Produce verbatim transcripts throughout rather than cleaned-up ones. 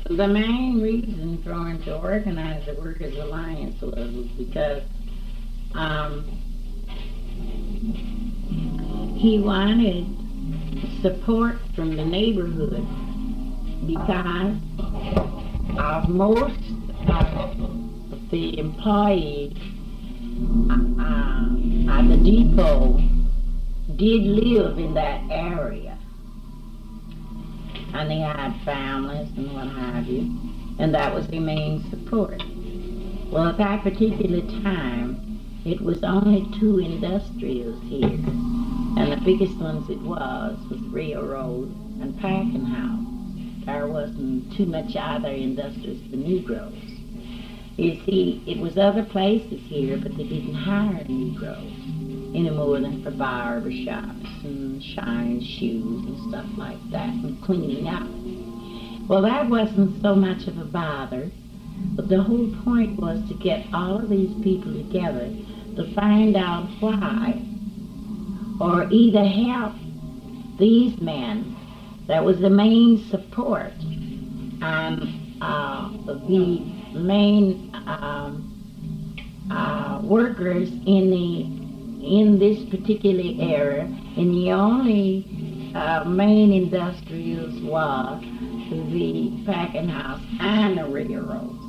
The main reason for him to organize the Workers' Alliance was, was because um, he wanted support from the neighborhood because of most of the employees uh, at the depot did live in that area. And they had families and what have you, and that was their main support. Well, at that particular time, it was only two industrials here, and the biggest ones it was was railroad and packing house. There wasn't too much other industrials for Negroes. You see, it was other places here, but they didn't hire Negroes any more than for barber shops and shining shoes and stuff like that and cleaning up. Well, that wasn't so much of a bother, but the whole point was to get all of these people together to find out why, or either help these men. That was the main support, and uh, the main um, uh, workers in the in this particular area, and the only uh, main industrials was the packing house and the railroads.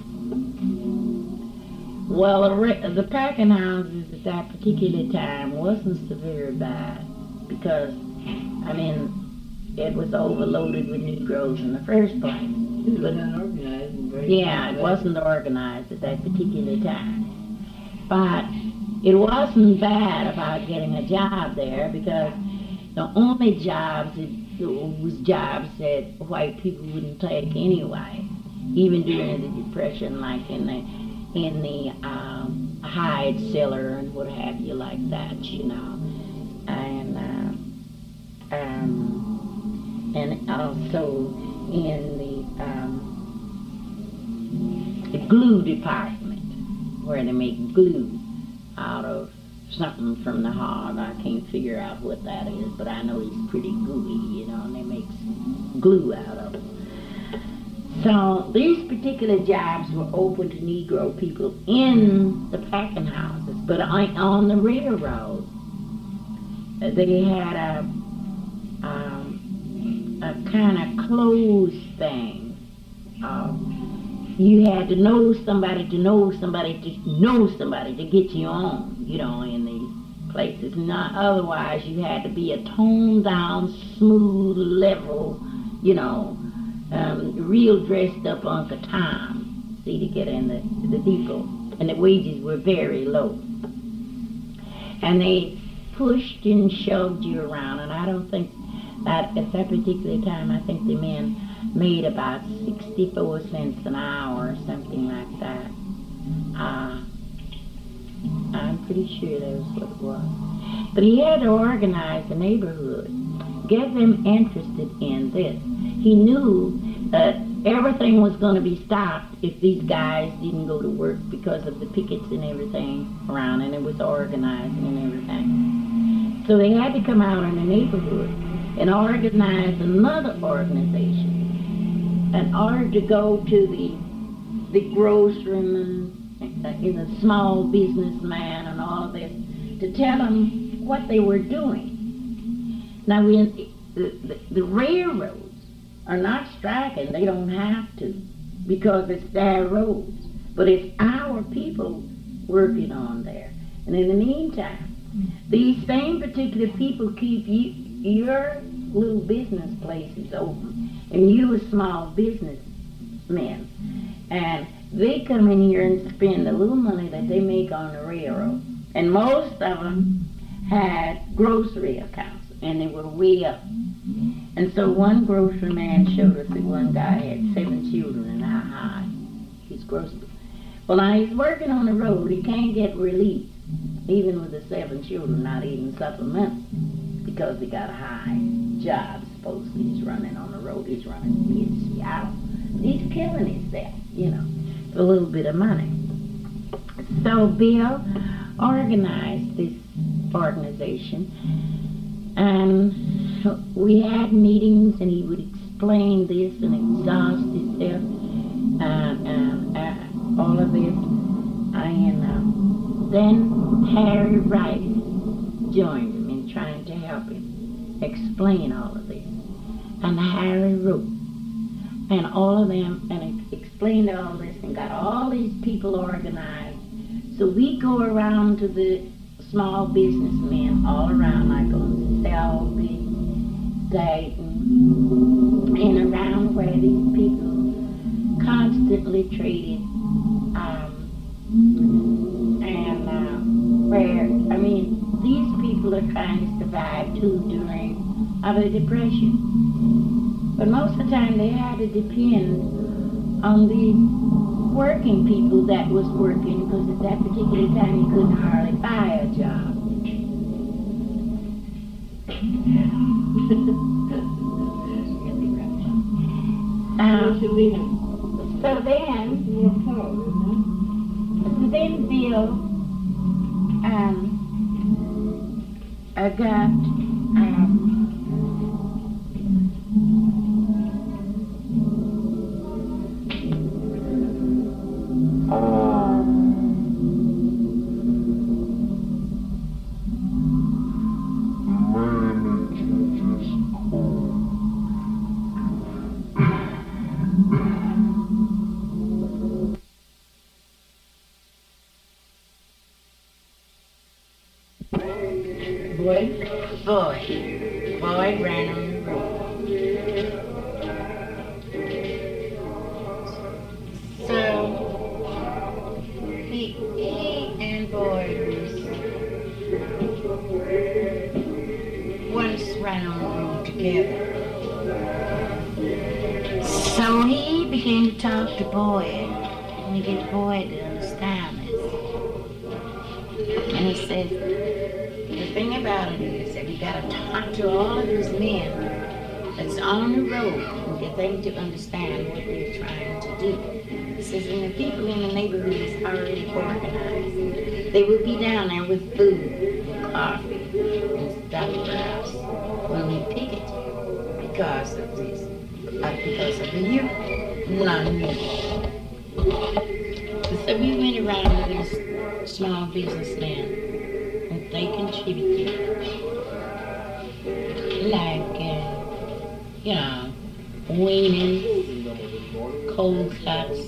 Well, the, ra- the packing houses at that particular time wasn't so very bad because, I mean, it was overloaded with Negroes in the first place. It was unorganized and very Yeah, it wasn't organized at that particular time. But it wasn't bad about getting a job there because the only jobs, it, it was jobs that white people wouldn't take anyway, even during the Depression, like in the in the um, hide cellar and what have you like that, you know, and uh, um, and also in the um, the glue department where they make glue out of something from the hog. I can't figure out what that is, but I know it's pretty gooey, you know, and they make glue out of it. So these particular jobs were open to Negro people in the packing houses, but on, on the railroad, they had a, um, a kind of closed thing. Um, you had to know somebody to know somebody to know somebody to get you on, you know, in these places. Not otherwise, you had to be a toned down, smooth, level, you know, um, real dressed up Uncle Tom, see, to get in the, the depot. And the wages were very low. And they pushed and shoved you around, and I don't think that at that particular time, I think the men made about sixty-four cents an hour or something like that. Uh, I'm pretty sure that was what it was. But he had to organize the neighborhood, get them interested in this. He knew that everything was going to be stopped if these guys didn't go to work because of the pickets and everything around, and it was organizing and everything. So they had to come out in the neighborhood and organize another organization in order to go to the the groceryman and the small businessman and all of this to tell them what they were doing. Now, when the, the, the railroads are not striking, they don't have to because it's their roads, but it's our people working on there. And in the meantime, these same particular people keep you, your little business places open, and you a small businessman, and they come in here and spend the little money that they make on the railroad. And most of them had grocery accounts, and they were way up. And so one grocery man showed us that one guy had seven children and how high his grocery. Well, now he's working on the road. He can't get relief, even with the seven children, not even supplements, because he got a high job. Supposedly he's running on the road. He's running in Seattle. He's killing himself, you know, for a little bit of money. So Bill organized this organization, and we had meetings, and he would explain this and exhaust itself, uh, uh, uh, all of this. And uh, then Harry Rice joined him in trying to help him explain all of this. And Harry wrote, and all of them, and it explained all this and got all these people organized. So we go around to the small businessmen all around, like on Selby, Dayton, and around where these people constantly traded, um, and uh, where, I mean, these people are trying to survive too during of the Depression. But most of the time they had to depend on the working people that was working, because at that particular time you couldn't hardly buy a job. um, so then, so then Bill um, I got um, Boyd? Boyd. Boyd ran on the road. So, he, he and Boyd once ran on the road together. So he began to talk to Boyd, and he get Boyd to understand this. And he said, the thing about it is that we got to talk to all of these men that's on the road and get them to understand what we're trying to do. He says, and the people in the neighborhood is already organized. They will be down there with food, coffee, and stuff for us when we picket because of this, uh, because of the youth, non-youth. So we went around with these small businessmen. They contributed, like, uh, you know, weenies, cold cuts,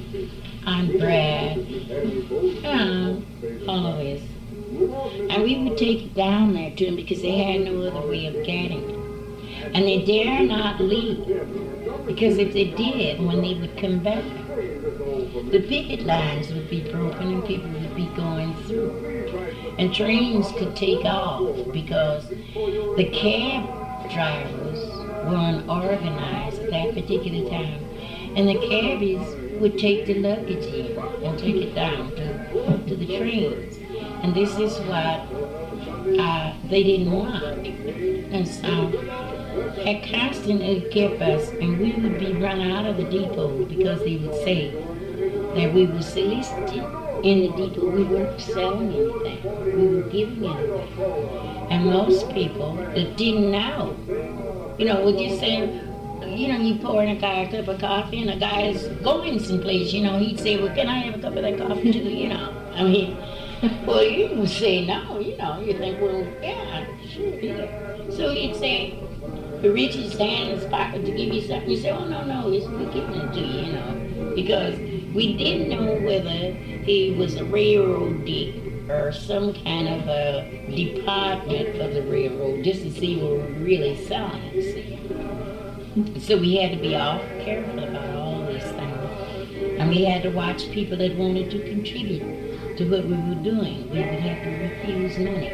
on bread, you know, all of this. And we would take it down there to them because they had no other way of getting it. And they dare not leave, because if they did, when they would come back, the picket lines would be broken and people would be going through. And trains could take off because the cab drivers weren't organized at that particular time. And the cabbies would take the luggage in and take it down to, to the trains. And this is what uh, they didn't want. And so that constantly kept us, and we would be run out of the depot because they would say that we were soliciting. In the depot, we weren't selling anything. We were giving anything. And most people that didn't know, you know, would just say, you know, you pour in a guy a cup of coffee and a guy is going someplace, you know, he'd say, well, can I have a cup of that coffee too, you know? I mean, well, you would say no, you know, you think, well, yeah, sure, yeah. So he'd say, reach his hand in his pocket to give you something. You say, oh, no, no, it's, we're giving it to you, you know, because we didn't know whether he was a railroad or some kind of a department of the railroad, just to see what we're really selling it, see. So we had to be awful careful about all these things. And we had to watch people that wanted to contribute to what we were doing. We would have to refuse money.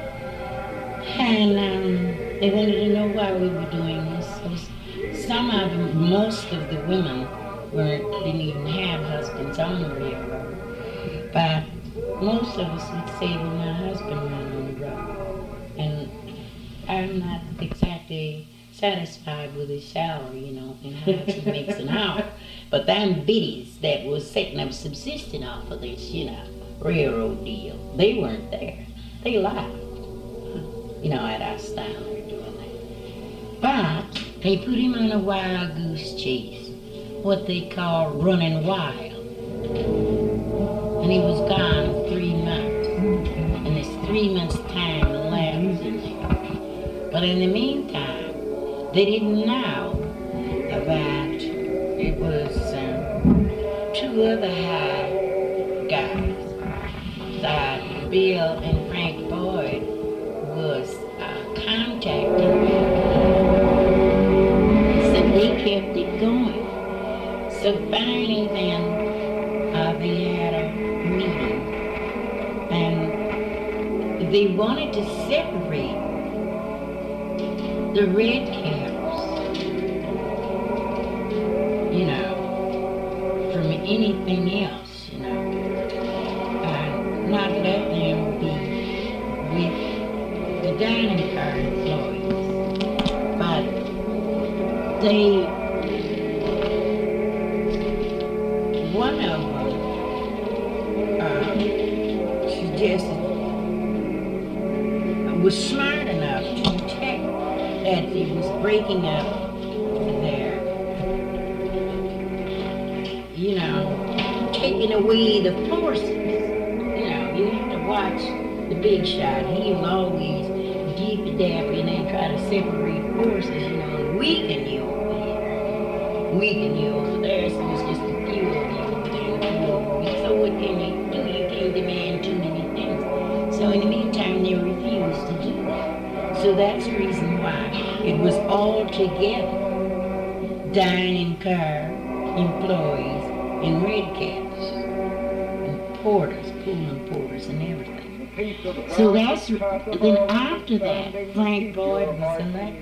And um, they wanted to know why we were doing this. So some of them, most of the women weren't, didn't even have husbands on the railroad. But most of us would say, well, my husband ran on the road. And I'm not exactly satisfied with his salary, you know, and how much he makes an hour. But them biddies that was setting up subsisting off of this, you know, railroad deal, they weren't there. They lied, you know, at our style of doing that. But They put him on a wild goose chase, what they call running wild. And he was gone three months. And there's three months' time left in there. But in the meantime, they didn't know about it was um, two other high guys. That Bill and Frank Boyd was uh, contacting me. So they kept it going. So finally then, uh, they had a meeting. And they wanted to separate the red caps, you know, from anything else, you know. Uh, not let them be with the dining car employees, but they, one of them uh, suggested, was smart enough to detect that he was breaking up their, you know, taking away the forces. You know, you have to watch the big shot. He was always deep-dappy and then try to separate forces, you know, and weaken you over here, weaken you over there, so it's just a few of you over there and a few over me. So what can you do? You can't demand too many things. So in the meantime, they refused to do that. So that's the reason why it was all together, dining car employees and red caps and porters, Pullman porters and everything. So that's, then after that, Frank Boyd was elected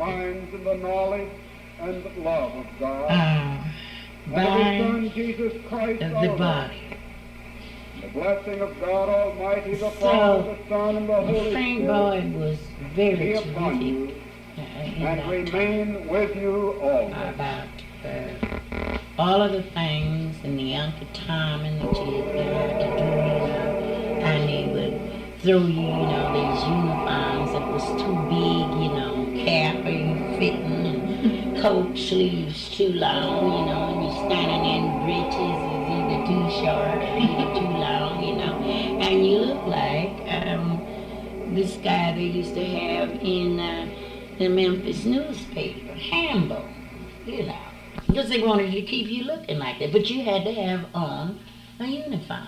uh, by the body. The blessing of God Almighty, the Father, the Son, and the Holy Frank Spirit Boyd was very be upon you terrific uh, and remain with you always. about uh, all of the things and the Uncle Tom and the jig they had to do, you know, and they would throw you, you know, these uniforms that was too big, you know, cap are you fitting and coat sleeves too long, you know, and you're standing in breeches is either too short or either too long, you know, and you look like um, this guy they used to have in uh, the Memphis newspaper, Hambo, you know, because they wanted to keep you looking like that, but you had to have on a uniform.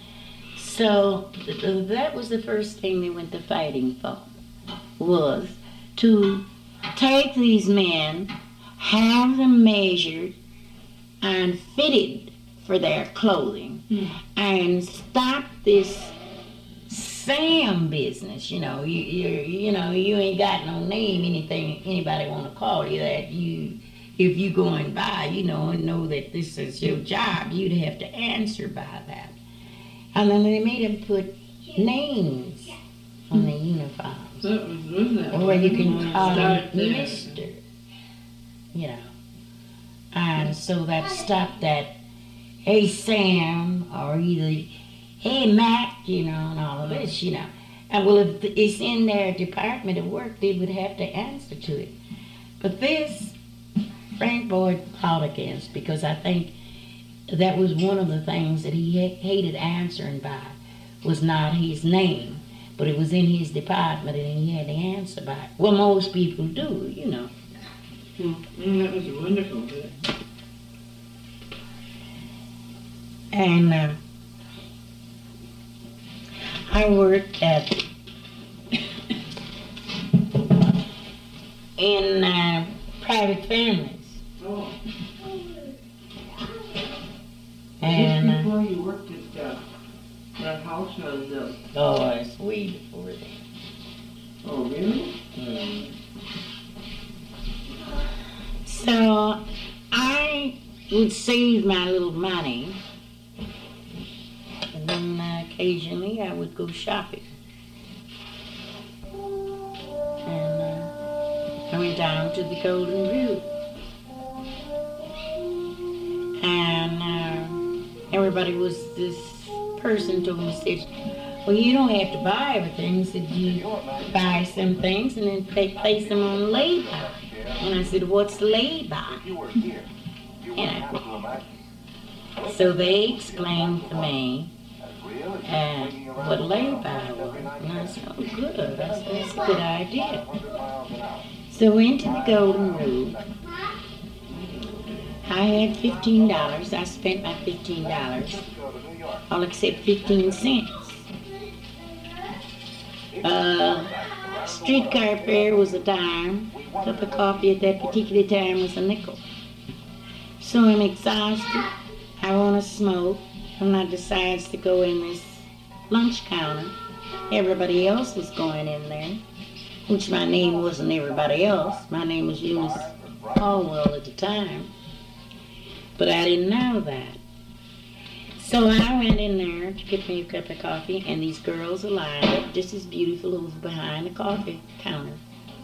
So th- th- that was the first thing they went to fighting for, was to take these men, have them measured and fitted for their clothing, mm. and stop this Sam business. You know, you, you you know you ain't got no name, anything anybody want to call you that. You, if you going by, you know, and know that this is your job, you'd have to answer by that. And then they made them put names on the uniforms. That was, wasn't that Or you can call them Start there. Mister, you know. And so that stopped that, hey Sam, or either, hey Mac, you know, and all of this, you know. And well, if it's in their department of work, they would have to answer to it. But this, Frank Boyd fought against, because I think that was one of the things that he ha- hated answering by, was not his name, but it was in his department and he had to answer by it. Well, most people do, you know. Mm, that was a wonderful bit. And uh, I worked at, in uh, private families. Oh. And, uh, before you worked at uh, that house was uh, oh, it's way before that. oh really? Mm. So I would save my little money, and then uh, occasionally I would go shopping. And uh, I went down to the Golden View. And uh, everybody was, this person told me, said, well, you don't have to buy everything. Said, you buy some things and then they place them on labor. And I said, what's lay-by? And I, so they explained to me uh, what lay-by was. And I said, oh, good. I said, that's a good idea. So into the Golden Rule. I had fifteen dollars. I spent my fifteen dollars. All except fifteen cents. Uh, streetcar fare was a dime. A cup of coffee at that particular time was a nickel. So I'm exhausted. I want to smoke. And I decides to go in this lunch counter. Everybody else was going in there, which my name wasn't everybody else. My name was Eunice Caldwell at the time. But I didn't know that. So I went in there to get me a cup of coffee, and these girls are lined up just as beautiful over behind the coffee counter.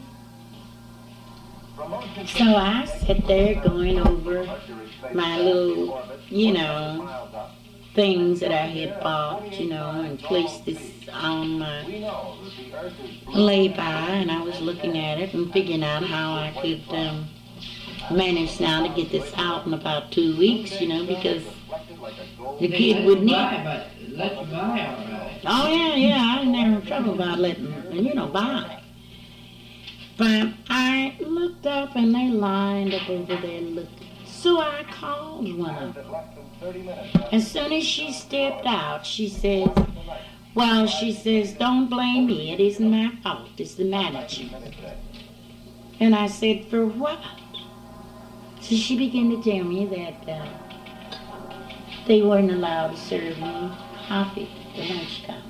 So I sat there going over my little, you know, things that I had bought, you know, and placed this on my lay-by, and I was looking at it and figuring out how I could um, manage now to get this out in about two weeks, you know, because the kid would need it. Let you buy it. Oh, yeah, yeah, I didn't have trouble about letting, you know, buy. But I looked up and they lined up over there looking. So I called one of them. As soon as she stepped out, she says, well, she says, don't blame me. It isn't my fault. It's the manager. And I said, for what? So she began to tell me that uh, they weren't allowed to serve me coffee at the lunch counter.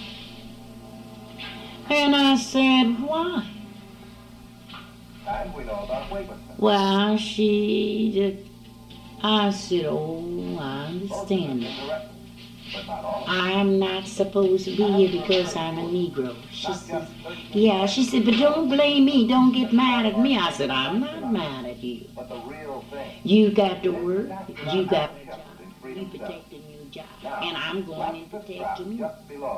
And I said, why? Well, she did. I said, oh, I understand that. I'm not supposed to be here because I'm a Negro. She said, yeah, she said, but don't blame me. Don't get mad at me. I said, I'm not mad at you. You got to work. You got a job. You protecting your job. And I'm going in protecting you.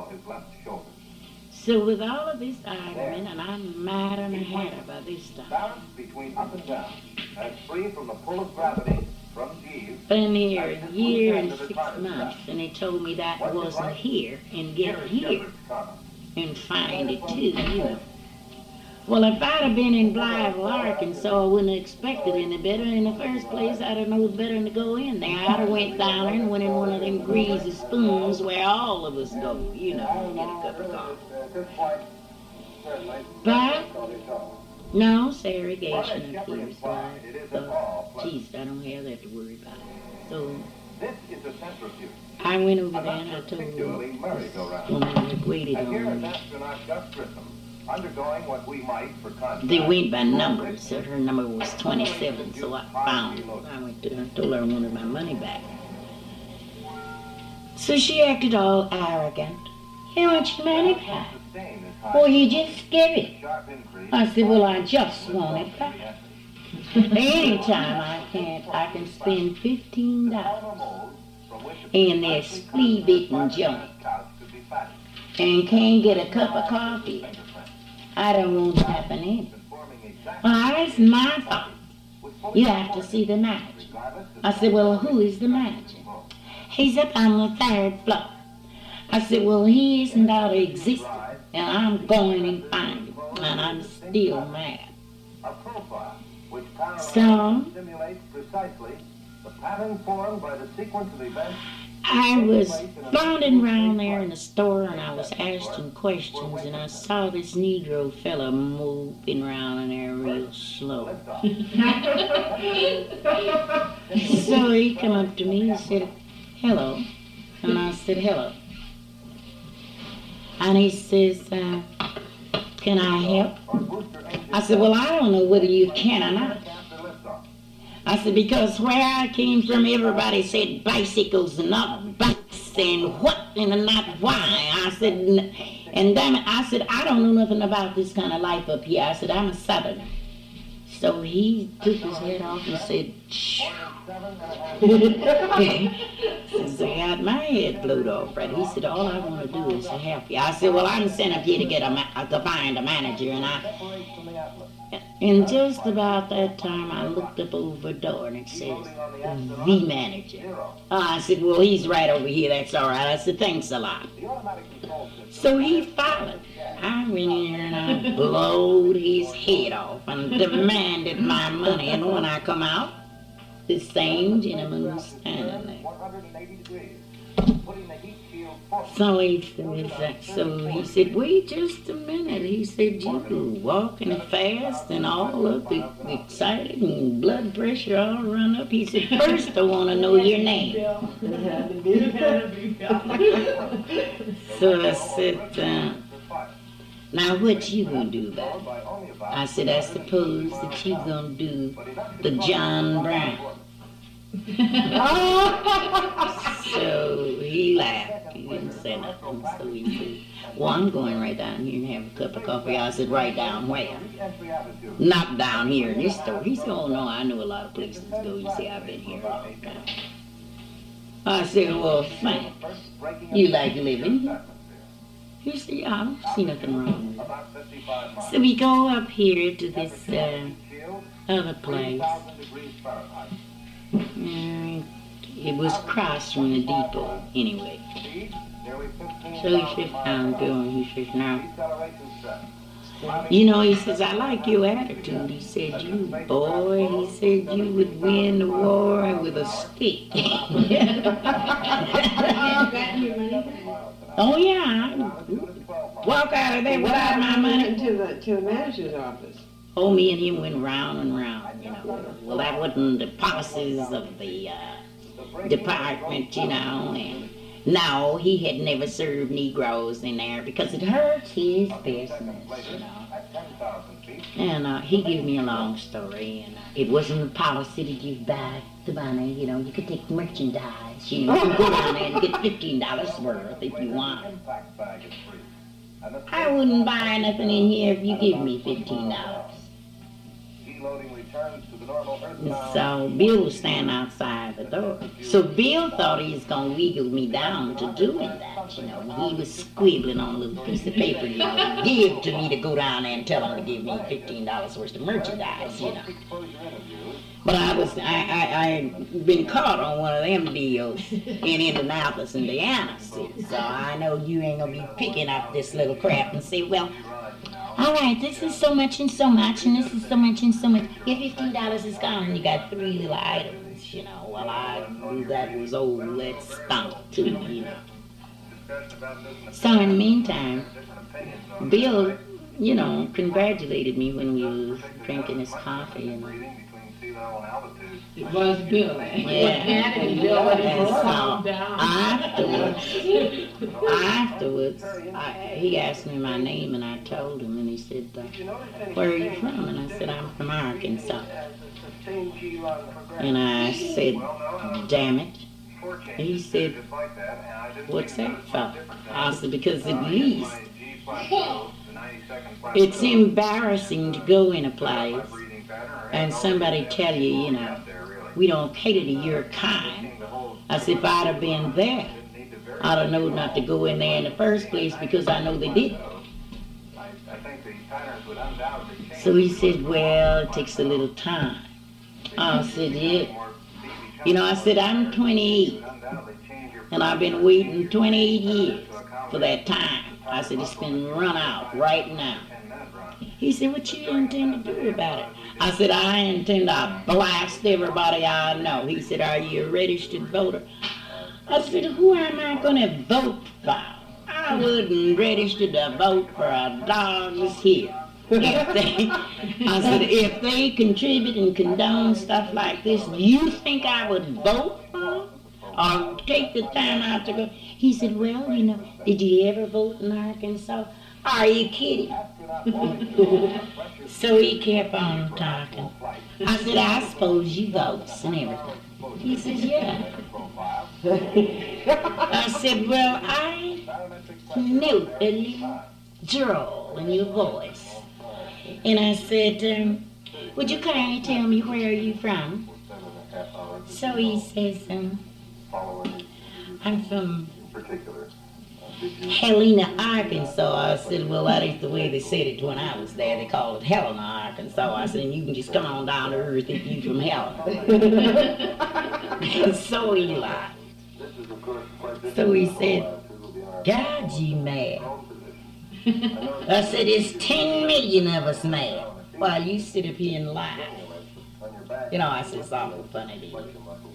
So with all of this argument, and I'm mad and a hatter by this time. Balance between up and down, and free from the pull of gravity from Jeeves. Been here a year and six months, and they told me that wasn't here, and get here, and find it too, you know. Well, if I'd have been in Blytheville, Arkansas, I wouldn't have expected any better. In the first place, I'd have known better than to go in there. I'd have went down there and went in one of them greasy spoons where all of us go, you know, and get a cup of coffee. But, no segregation up here, so I thought, geez, I don't have that to worry about. So, I went over there and I told this woman that waited on me. Undergoing what we might for contact. They went by numbers, so her number was twenty-seven, so I found her. I went to her and told her I wanted my money back. So she acted all arrogant. How much money back? Well, you just give it. I said, well, I just want it back. Anytime I can, I can spend fifteen dollars in this flea-bitten junk and can't get a cup of coffee. I don't want to happen in. Well, that's my fault. You have to see the manager. I said, well, who is the manager? He's up on the third floor. I said, well, he isn't out of existence, and I'm going and find him, and I'm still mad. So, I was floundering around there in the store, and I was asking questions, and I saw this Negro fella moving around in there real slow. So he come up to me and said, hello. And I said, hello. And he says, uh, can I help? I said, well, I don't know whether you can or not. I said, because where I came from, everybody said bicycles and not bikes and what and not why. I said, and damn it, I said, I don't know nothing about this kind of life up here. I said, I'm a Southerner. So he took his head off and said, shh. Since I got my head blowed off, right? He said, all I want to do is to help you. I said, well, I'm sent up here to get a ma- to find a manager, and I. And just about that time, I looked up over the door and it says, the manager. I said, well, he's right over here. That's all right. I said, thanks a lot. So he followed. I went in there and I blowed his head off and demanded my money. And when I come out, the same gentleman was standing there. So he said, so he said, wait just a minute. He said, you were walking fast and all up excited and blood pressure all run up. He said, first I want to know your name. So I said, uh, now what you gonna do about it? I said, I suppose that you gonna do the John Brown. So he laughed. He didn't say nothing. So he said, well, I'm going right down here and have a cup of coffee. I said, right down where? Not down here in this store. He said, oh no, I know a lot of places to go. You see, I've been here a long time. I said, well, thanks. You like living here? He said, yeah, I don't see nothing wrong with it. So we go up here to this uh, other place. And it was across from the depot, anyway. So he said, I'm going. He says, now, you know, he says, I like your attitude. He said, you boy, he said, you would win the war with a stick. Oh, yeah. I walk out of there without my money. To the, to the manager's office. Oh, me and him went round and round, you know. Well, that wasn't the policies of the uh, department, you know, and no, he had never served Negroes in there because it hurts his business, you know. And uh, he gave me a long story, and uh, it wasn't a policy to give back the money, you know. You could take merchandise, you know. You could go down there and get fifteen dollars worth if you want. I wouldn't buy nothing in here if you give me fifteen dollars. So Bill was standing outside the door. So Bill thought he was going to wiggle me down to doing that, you know. He was squibbling on a little piece of paper, you know, give to me to go down there and tell him to give me fifteen dollars worth of merchandise, you know. But I was, I, I, I'd been caught on one of them deals in Indianapolis, Indiana, see. So I know you ain't going to be picking up this little crap and say, well, all right, this is so much and so much, and this is so much and so much. Your fifteen dollars is gone, and you got three little items, you know. Well, I knew that was old, that stunk too, you know. So in the meantime, Bill, you know, congratulated me when we were drinking his coffee, and It was Bill. yeah. And so afterwards, afterwards, I, he asked me my name, and I told him, and he said, uh, where are you from? And I said, I'm from Arkansas. And I said, damn it. He said, what's that for? I said, because at least it's embarrassing to go in a place and somebody tell you, you know, we don't cater to your kind. I said, if I'd have been there, I'd have known not to go in there in the first place because I know they didn't. So he said, well, it takes a little time. I said, yeah. You know, I said, I'm twenty-eight, and I've been waiting twenty-eight years for that time. I said, it's been run out right now. He said, what you intend to do about it? I said, I intend to blast everybody I know. He said, are you a registered voter? I said, who am I going to vote for? I wouldn't register to vote for a dog's here. If they, I said, if they contribute and condone stuff like this, you think I would vote for them? Or take the time out to go? He said, well, you know, did you ever vote in Arkansas? Are you kidding? So he kept on talking. I said, I suppose you votes and everything. He says, yeah. I said, well, I note a little drawl in your voice. And I said, um, would you kindly tell me where are you from? So he says, um, I'm from Helena, Arkansas. I said, well, that ain't the way they said it when I was there. They call it Helena, Arkansas. I said, you can just come on down to earth if you from Helena. So he lied. So he said, God, you mad. I said, there's ten million of us mad. While you sit up here and lie. You know, I said, it's awful funny to you.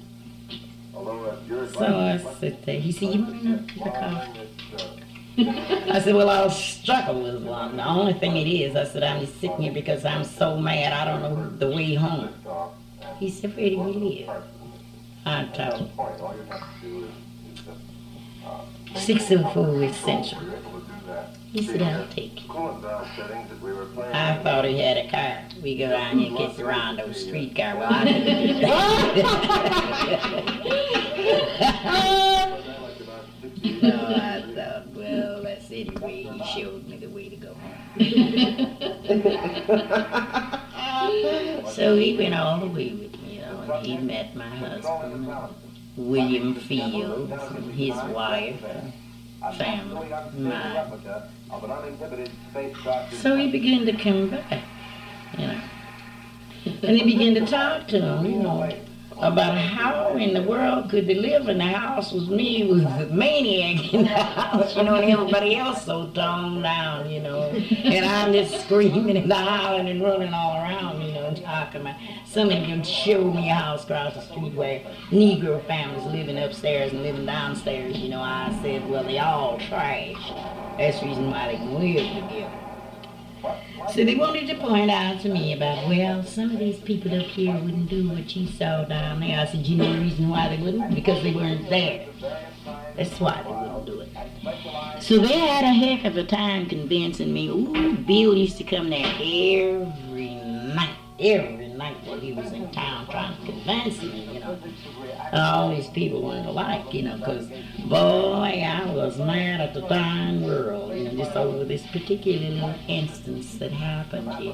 So I said, there. He said, you want to get a coffee? I said, well, I'll struggle with one. The only thing it is, I said, I'm just sitting here because I'm so mad I don't know the way home. He said, where do you live? I told him. six oh four Essential. He said, I'll take you. I thought he had a car. We go down here and get the Rondo streetcar. Well, I couldn't do that. So I thought, well, that's anyway. He showed me the way to go home. So he went all the way with me, you know, and he met my husband, William Fields, and his wife, and family, mine. So he began to come back, you know. And he began to talk to him, you know, about how in the world could they live in the house with me, with the maniac in the house, you know, and everybody else so toned down, you know. And I'm just screaming and hollering and running all around, you know, talking about. Some of them showed me a house across the street where Negro families living upstairs and living downstairs, you know. I said, well, they all trash. That's the reason why they can live together. So they wanted to point out to me about, well, some of these people up here wouldn't do what you saw down there. I said, you know the reason why they wouldn't? Because they weren't there. That's why they wouldn't do it. So they had a heck of a time convincing me. Ooh, Bill used to come there every night, every night while he was in town trying to convince me, you know. And all these people weren't alike, you know, because, boy, I was mad at the darn world, you know, just over this particular little instance that happened here.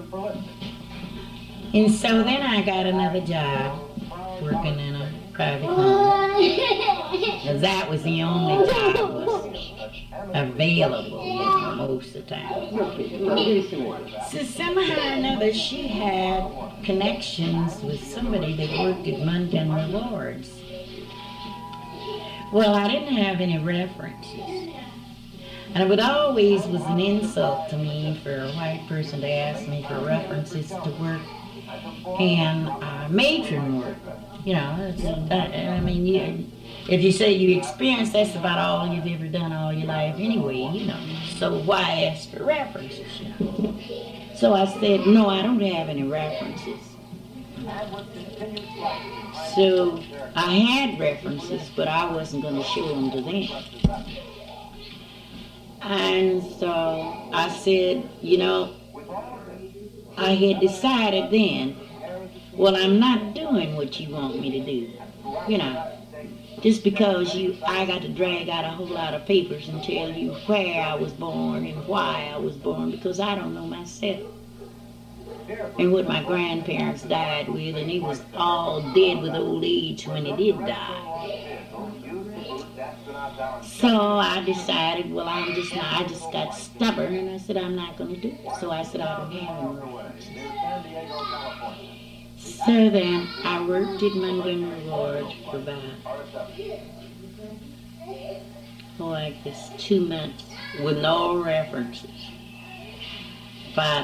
And so then I got another job working in a private company. Because that was the only job that was available, you know, most of the time. So somehow or another she had connections with somebody that worked at Montgomery Ward's. Well, I didn't have any references. And it would always was an insult to me for a white person to ask me for references to work and uh, matron work. You know, it's, uh, I mean, you, if you say you experienced, that's about all you've ever done all your life anyway, you know. So why ask for references, you know? So I said, no, I don't have any references. So I had references, but I wasn't going to show them to them. And so I said, you know, I had decided then, well, I'm not doing what you want me to do, you know. Just because you, I got to drag out a whole lot of papers and tell you where I was born and why I was born, because I don't know myself. And what my grandparents died with, and they was all dead with old age when they did die. So I decided, well, I'm just not, I just got stubborn, and I said, I'm not going to do it. So I said, I don't have any references. So then I worked at Montgomery Ward for about, oh, I guess two months with no references. But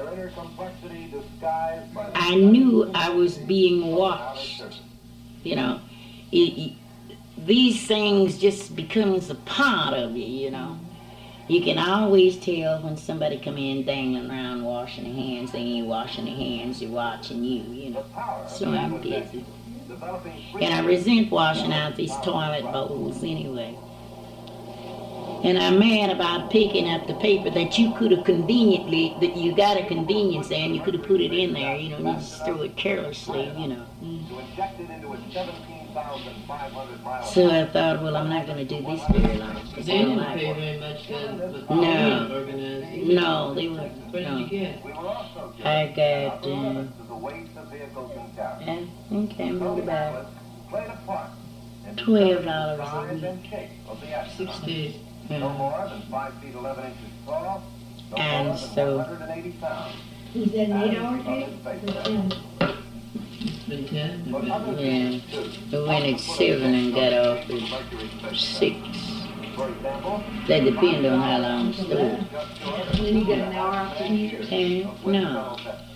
I knew I was being watched, you know. It, it, these things just becomes a part of you, you know. You can always tell when somebody come in dangling around washing their hands. They ain't washing their hands, they're watching you, you know. So I'm busy. And I resent washing out these toilet bowls anyway. And I'm mad about picking up the paper that you could have conveniently, that you got a convenience there and you could have put it in there, you know, and you just throw it carelessly, you know. So I thought, well, I'm not going to do this very long. They didn't pay very much then. No. Organized. No, they were, What did no. you get? I got, uh, I think I remember about twelve dollars a week. Sixty. No more than five feet eleven inches tall. No And more than so- one hundred eighty pounds. Is that an eight-hour day? It's been ten. But other Yeah. things, too. We went at seven and got off at Mercury six. For example, That depends on how long the store. just short of Then you got an hour off to eat. Ten? No.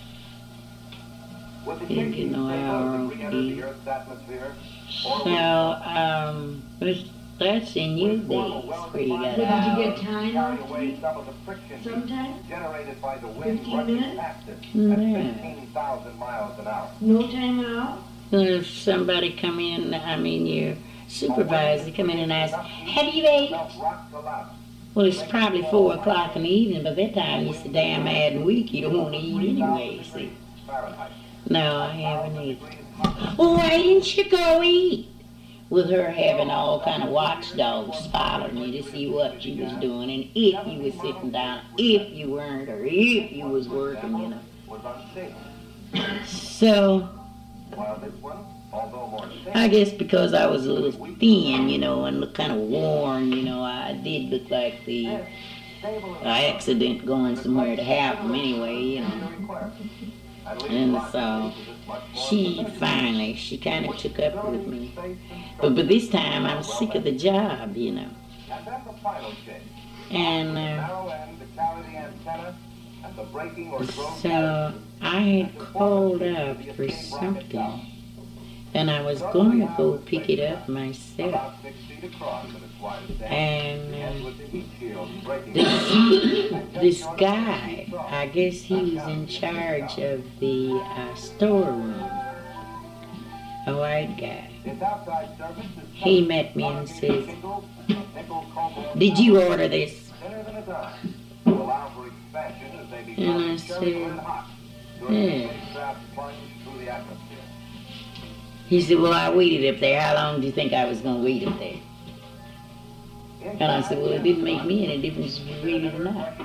Would the Didn't get no J P hour stable off re-enter to the eat. Earth's atmosphere? So, um, it's- that's in your days where you got Well, did you out. get time Carry off to away eat some of the friction sometime? generated by the wind Fifteen rushing minutes? past it Yeah. at fifteen thousand miles an hour. No time out? If somebody come in, I mean, your supervisor come in and ask, have you ate? Melt rock to lava. Well, it's probably four o'clock in the evening. By that time, it's so damn mad and weak, you don't want to eat anyway, see. Fahrenheit. No, I haven't eaten. Well, why didn't you go eat? With her having all kind of watchdogs following you to see what you was doing, and if you was sitting down, if you weren't, or if you was working, you know. Was unstable. So, While this one, although more stable, I guess because I was a little thin, you know, and look kind of worn, you know, I did look like the stable uh, accident going somewhere to happen anyway, you know. And so she finally, she kind of took up with me. But by this time, I'm sick of the job, you know. And then the final change. And uh, Narrow end to carry the antenna and the braking or drone so I had called up for something, and I was going to go pick it up myself. about six feet across at its widest end. And And uh, with the heat shield and braking this, this guy, I guess he was in charge of the uh, storeroom, a white guy. its outside surface is He met me and says, nickel, nickel cobalt did you order this? thinner than a dime to allow for expansion as they And I become cherry said, red hot during yeah. the spacecraft plunge through the atmosphere. He said, well, I waited up there. How long do you think I was going to wait up there? And I said, well, it didn't make me any difference if you waited or not.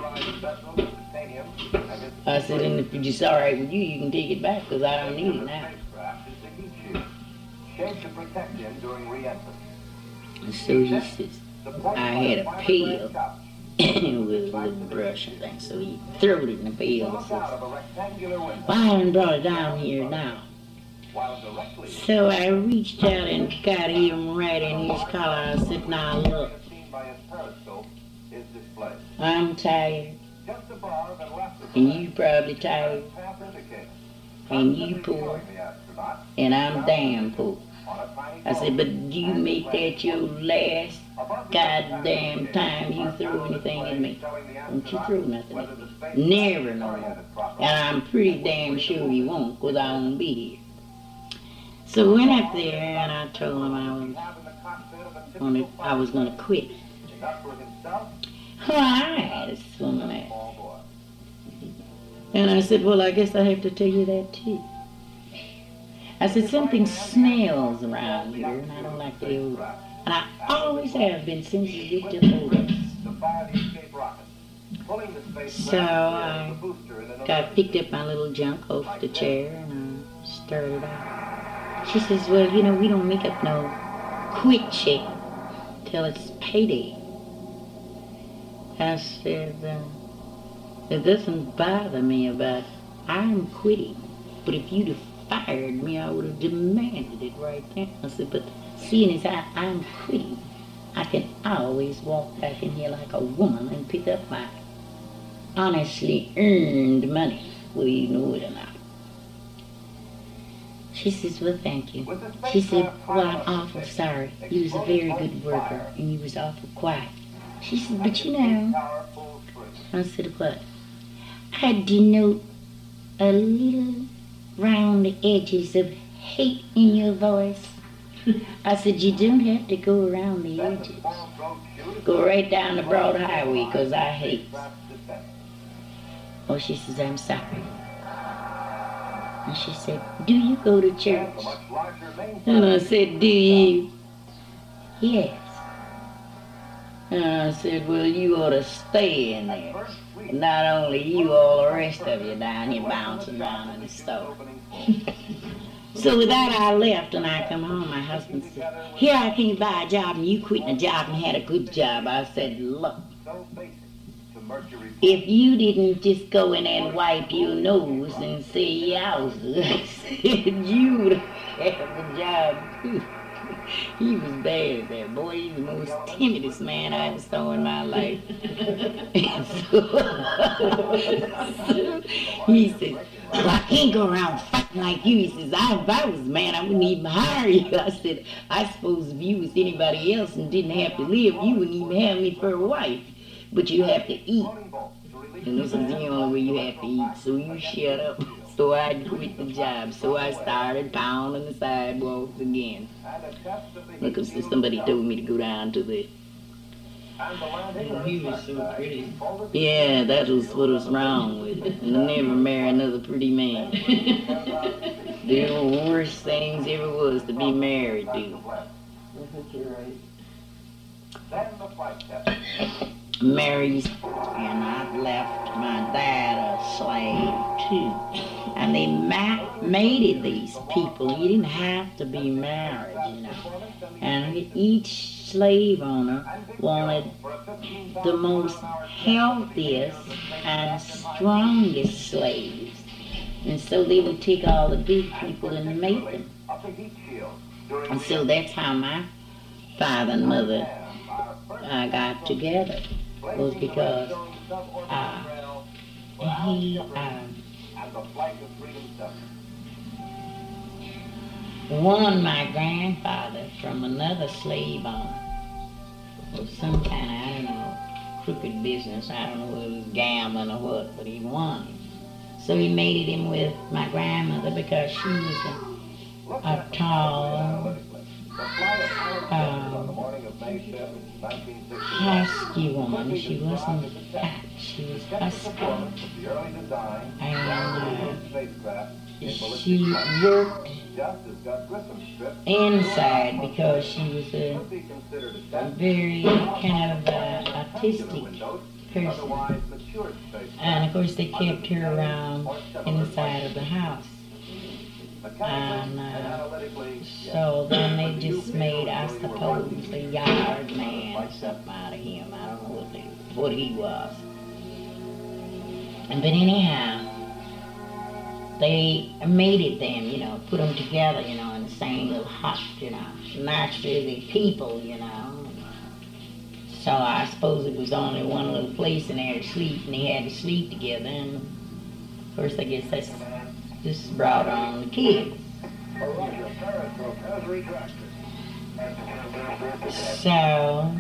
I said, and if it's all right with you, you can take it back, because I don't need it now. Shaped to protect him during re-entry. And so he says, I had a pail with a little brush and things, so he threw it in the pail and says, Out of a rectangular window, well, I haven't brought it down here now. while directly So I reached out and got him right in his collar. I said, now look, seen by his periscope is displayed. I'm tired, Just above and left of and you probably tired, path indicator. and you poor, The astronaut and I'm damn poor. on a tiny I said, but you make that your last goddamn time you throw anything at me. Don't you throw nothing at me. Never no more. And I'm pretty damn sure you won't, because I won't be here. So I went up there and I told him I was gonna, I was gonna quit. Enough for himself, Oh, I had a swimming at. small boy. And I said, well, I guess I have to tell you that too. I said, something smells around here, and I don't like the odor. And I always have been since you get to odors. To fire the escape rocket. Pulling the spacecraft So I the booster in an got picked up my little junk off the chair and I started out. She says, well, you know, we don't make up no quit check till it's payday. I said, uh, it doesn't bother me about I'm quitting, but if you'd have fired me, I would have demanded it right then. I said, but seeing as I, I'm quitting, I can always walk back in here like a woman and pick up my honestly earned money, whether you know it or not. She says, well, thank you. She said, well, I'm awful sorry. You was a very good worker, and you was awful quiet. She said, but you know, I said, what? I denote a little round the edges of hate in your voice. I said, you don't have to go around the edges. Go right down the broad highway, because I hate. Oh, she says, I'm sorry. And she said, do you go to church? And I said, do you? Yes. And I said, well, you ought to stay in there. Not only you, all the rest of you down here bouncing around in the store. So with that, I left, and I come home. My husband said, "Here I came by a job, and you quitting a job and had a good job." I said, "Look, if you didn't just go in and wipe your nose and say yowza," I said, "you would have the job too." He was bad, that boy. He was the most timidest man I ever saw in my life. And so, so he said, "Well, I can't go around fighting like you." He says, I, "If I was a man, I wouldn't even hire you." I said, "I suppose if you was anybody else and didn't have to live, you wouldn't even have me for a wife. But you have to eat. And this is the only way you have to eat, so you shut up." So I quit the job. So I started pounding the sidewalks again. Look, if somebody told me to go down to the... He was so pretty. Yeah, that was what was wrong with it. Never marry another pretty man. The worst things ever was to be married to. I think you're right. Married, and I left my dad a slave too. And they ma- mated these people. You didn't have to be married, you know. And each slave owner wanted the most healthiest and strongest slaves. And so they would take all the big people and mate them. And so that's how my father and mother uh, got together. Was because uh, he um, won my grandfather from another slave owner for some kind of, I don't know, crooked business. I don't know whether it was gambling or what, but he won him. So he mated him with my grandmother because she was a, a tall, um, husky woman. She wasn't fat, she was husky. And uh, she worked inside because she was a, a very kind of uh, autistic person. And of course they kept her around inside of the house. And uh, so then they just made, I suppose, a yard man or something out of him. I don't know what, they, what he was. But anyhow, they mated them, you know, put them together, you know, in the same little hut, you know. Naturally, people, you know. So I suppose it was only one little place in there to sleep, and they had to sleep together. And of course, I guess that's just brought on the kids. So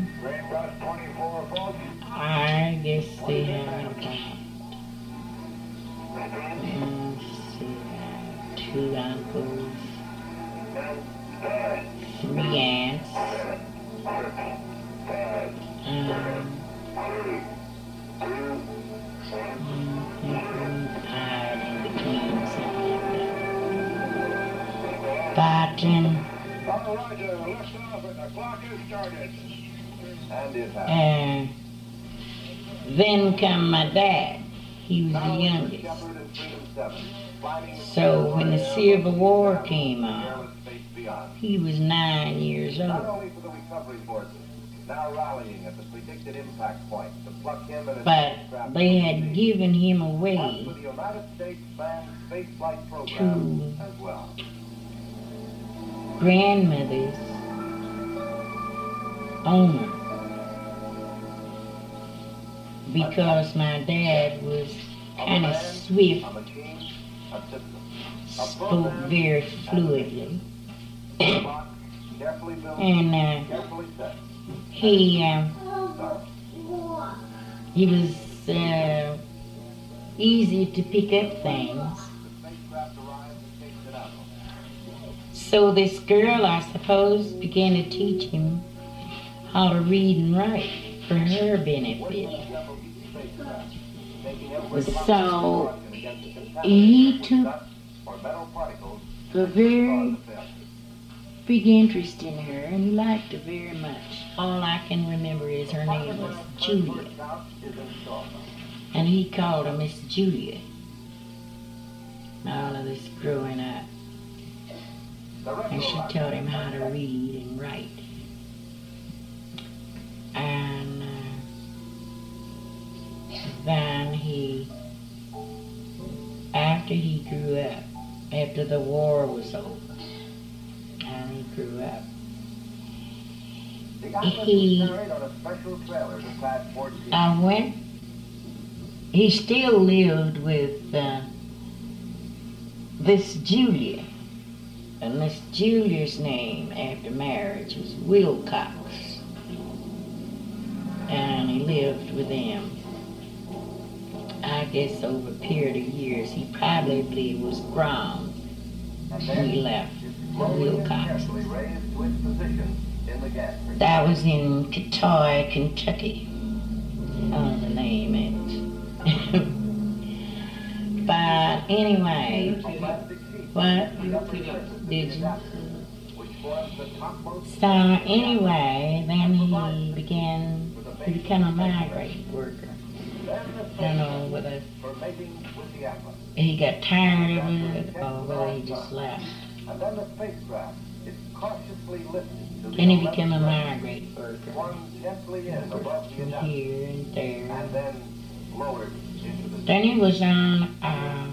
I guess they had about let's see, two uncles, three aunts, um, tied in between something like that. But um, uh, then come my dad. He was the youngest. So when the Civil War came on, he was nine years old. But they had given him away to grandmother's owner because my dad was kind of swift, spoke very fluidly, and uh, he uh, he was uh, easy to pick up things. So this girl, I suppose, began to teach him how to read and write for her benefit. So he took a very big interest in her, and he liked her very much. All I can remember is her name was Julia, and he called her Miss Julia. All of this growing up. and she taught him how to read and write. And uh, then he, after he grew up, after the war was over, and he grew up, he, I went, he still lived with uh, this Julia, and this Julia's name after marriage was Wilcox, and he lived with them. I guess over a period of years, he probably was grown when he left Wilcox. That was in Katoy, Kentucky. Oh, the name is. But anyway, what did you? So anyway, then he began to become a migrant worker. I don't know whether he got tired of it or whether he just left. Then he became a migrant worker. From here and there. Then he was on a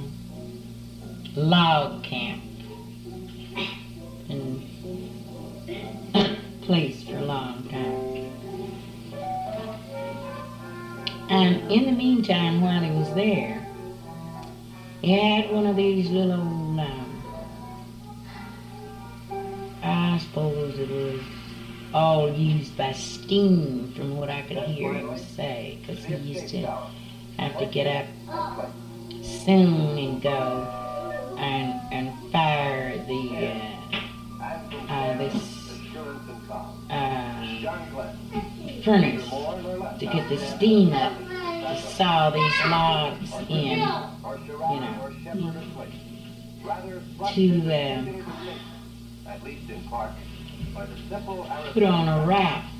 log camp and place for a long time. And in the meantime, while he was there, he had one of these little, um, I suppose it was all used by steam from what I could hear him say, because he used to have to get up soon and go and, and fire the, uh, uh, this, uh, furnace to get the steam up to saw these logs in, you know, to uh, put on a raft,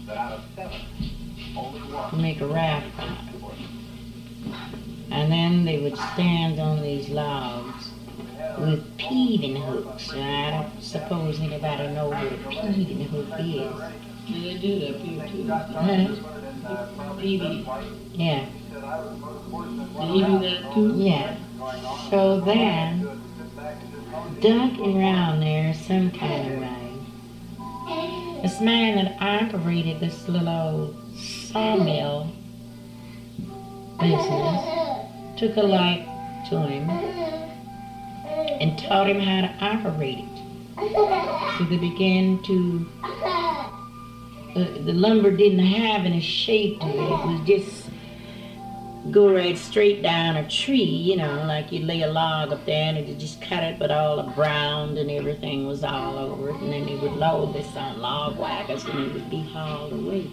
to make a raft out of it. And then they would stand on these logs with peaving hooks, and I don't suppose anybody knows what a peaving hook is. Yeah, they do that here too. Huh? P V. Yeah. Did he do that too? Yeah. So then, dug around there some kind of way. This man that operated this little old sawmill business took a like to him and taught him how to operate it. So they began to, uh, the lumber didn't have any shape to it. It was just go right straight down a tree, you know, like you'd lay a log up there and it'd just cut it, but all the ground and everything was all over it. And then they would load this on log wagons and it would be hauled away.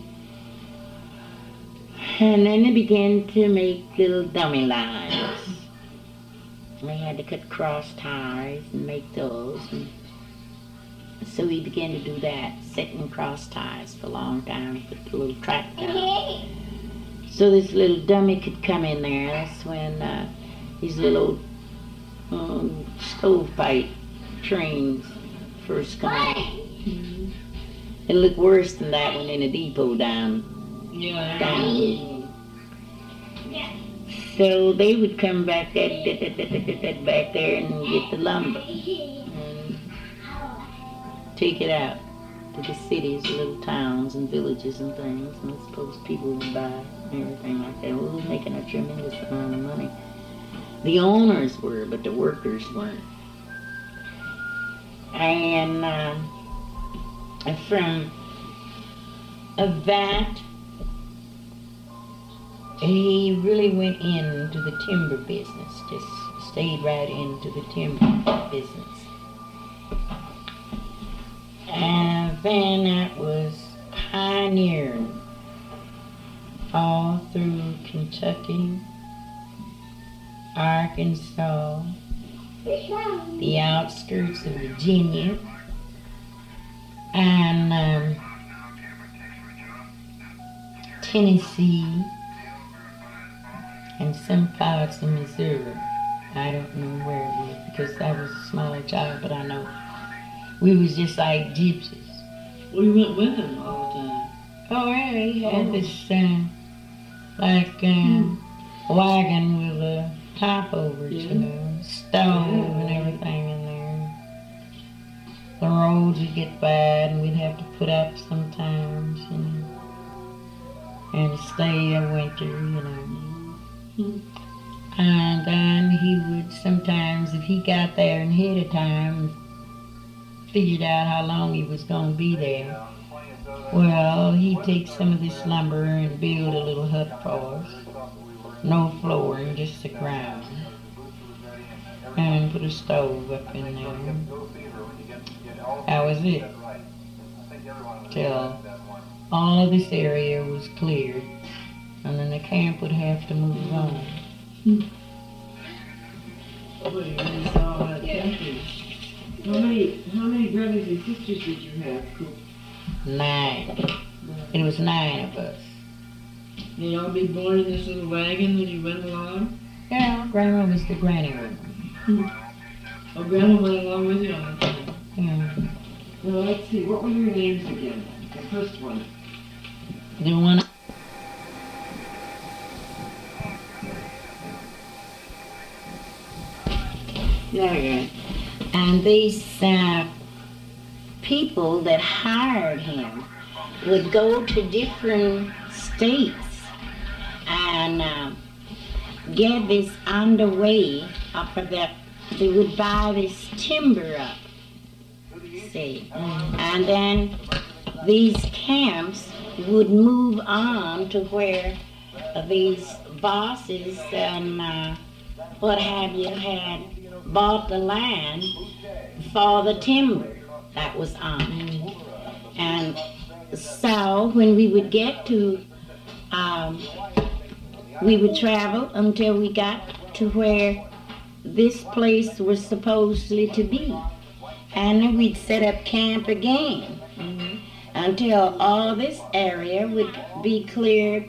And then they began to make little dummy lines. And they had to cut cross ties and make those. And so he began to do that, setting cross ties for a long time, put the little track down. So this little dummy could come in there. That's when uh, these little um, stovepipe trains first come out. Mm-hmm. It looked worse than that one in the depot down. Yeah. down. So they would come back that, that, that, that, that, that back there and get the lumber and take it out to the cities, little towns and villages and things, and I suppose people would buy and everything like that. We were making a tremendous amount of money. The owners were, but the workers weren't. And um, from that, he really went into the timber business, just stayed right into the timber business. And then that was pioneering all through Kentucky, Arkansas, the outskirts of Virginia, and um, Tennessee, and some parts of Missouri. I don't know where it was because I was a smaller child, but I know We was just like gypsies. We went with him all the time. Oh, yeah, he had Oh. this, uh, like, um, wagon with a top over it, Yeah. you know, stove and everything in there. The roads would get bad and we'd have to put up sometimes, you know, and stay a winter, you know. And then he would sometimes, if he got there ahead of time, figured out how long he was going to be there, well, he'd take some of this lumber and build a little hut for us. No flooring, just the ground. And put a stove up in there. That was it. Till all of this area was cleared. And then the camp would have to move on. Oh, you really saw all that country. How many, how many brothers and sisters did you have? Nine. It was nine of us. They all be born in this little wagon when you went along? Yeah, Grandma was the granny woman. Oh, Grandma went along with you all the time. Yeah. Well, let's see, what were your names again? The first one. The one. Yeah, yeah. And these uh, people that hired him would go to different states and uh, get this underway up of that. They would buy this timber up, see, and then these camps would move on to where uh, these bosses and uh, what have you had bought the land for the timber that was on it. And so when we would get to, um, we would travel until we got to where this place was supposedly to be. And then we'd set up camp again mm-hmm. until all this area would be cleared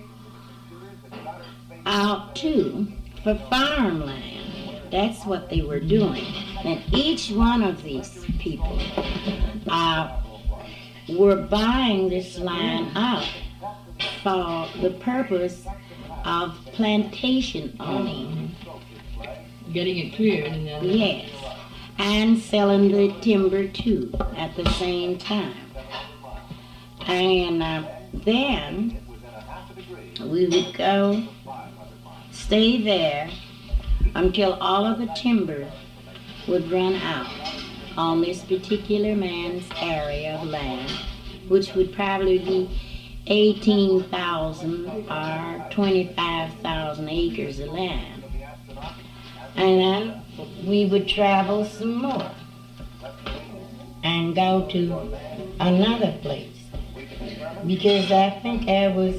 out too for farmland. That's what they were doing. And each one of these people uh, were buying this land up for the purpose of plantation owning. Getting it cleared and then... Yes. And selling the timber too at the same time. And uh, then we would go stay there until all of the timber would run out on this particular man's area of land, which would probably be eighteen thousand or twenty-five thousand acres of land. And then we would travel some more and go to another place, because I think I was,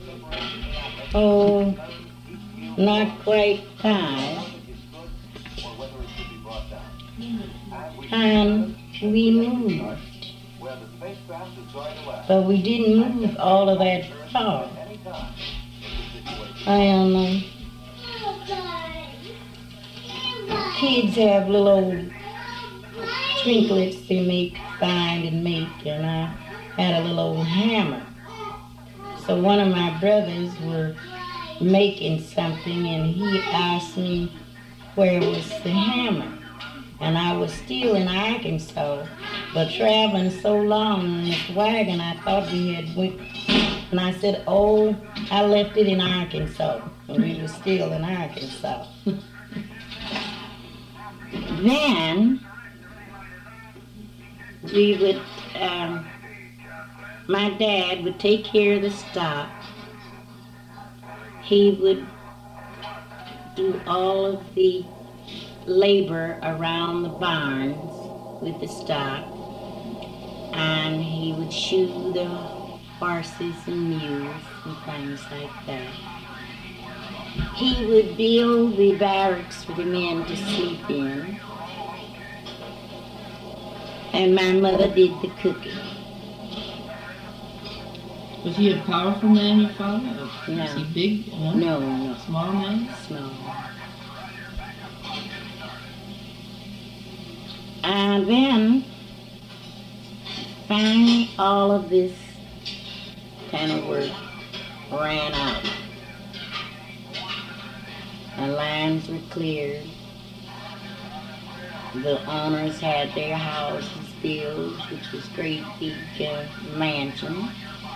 oh, not quite five, and we moved. But we didn't move all of that far. And um, kids have little old trinklets they make, find and make, and I had a little old hammer. So one of my brothers were making something and he asked me where was the hammer. And I was still in Arkansas, but traveling so long in this wagon, I thought we had went, and I said, oh, I left it in Arkansas, and we were still in Arkansas. Then, we would, um, my dad would take care of the stock. He would do all of the labor around the barns with the stock, and he would shoe the horses and mules and things like that. He would build the barracks for the men to sleep in, and my mother did the cooking. Was he a powerful man, your father? Or No. Was he big? No. No, no, Small man? small. And then finally all of this kind of work ran out. The lines were cleared. The owners had their houses built, which was great big uh, mansion.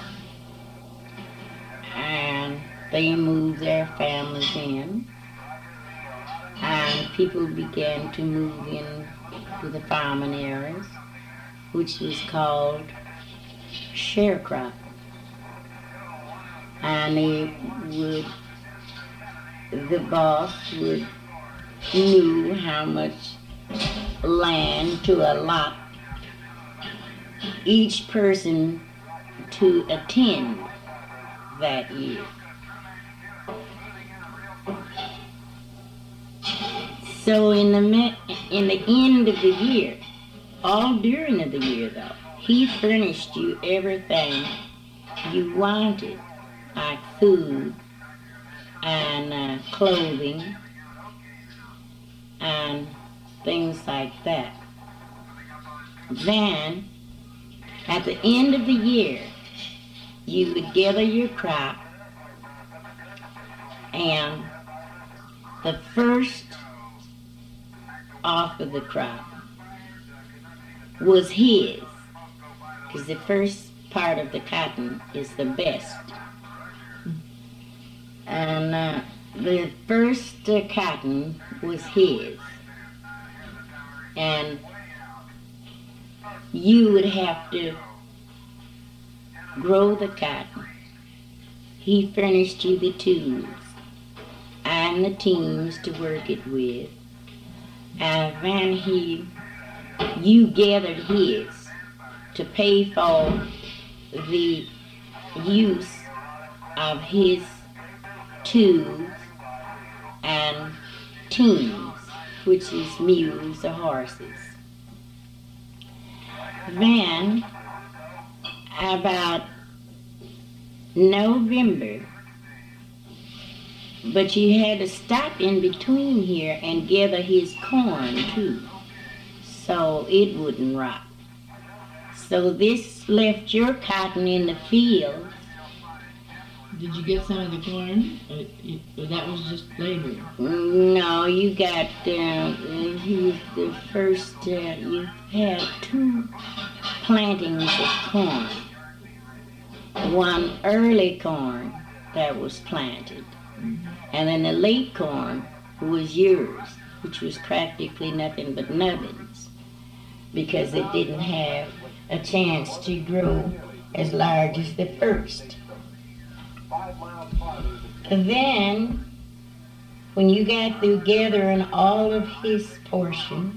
And they moved their families in. And people began to move in to the farming areas, which was called sharecropping. And they would, the boss would knew how much land to allot each person to attend that year. So in the me- in the end of the year, all during of the year though, he furnished you everything you wanted, like food and uh, clothing and things like that. Then, at the end of the year, you would gather your crop, and the first off of the crop was his, because the first part of the cotton is the best. And uh, the first uh, cotton was his. And you would have to grow the cotton. He furnished you the tools and the teams to work it with. And then he, you gathered his to pay for the use of his tools and teams, which is mules or horses. Then, about November, but you had to stop in between here and gather his corn too, so it wouldn't rot. So this left your cotton in the field. Did you get some of the corn? Or, you, or that was just labor? No, you got, uh, you, the first, uh, you had two plantings of corn. One early corn that was planted, and then the late corn was yours, which was practically nothing but nubbins, because it didn't have a chance to grow as large as the first. And then, when you got through gathering all of his portion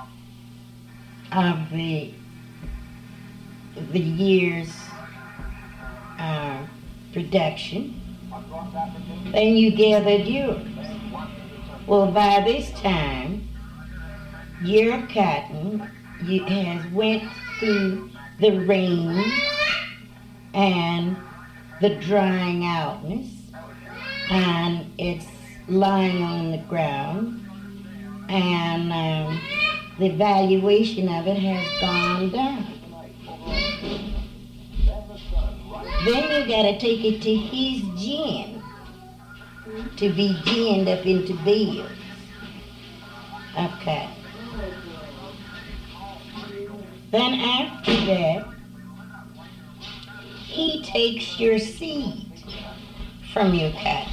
of the the year's uh, production, then you gathered yours. Well, by this time, your cotton you, has went through the rain and the drying outness, and it's lying on the ground, and um, the valuation of it has gone down. Then you gotta take it to his gin to be ginned up into bales of cotton. Then after that, he takes your seed from your cotton.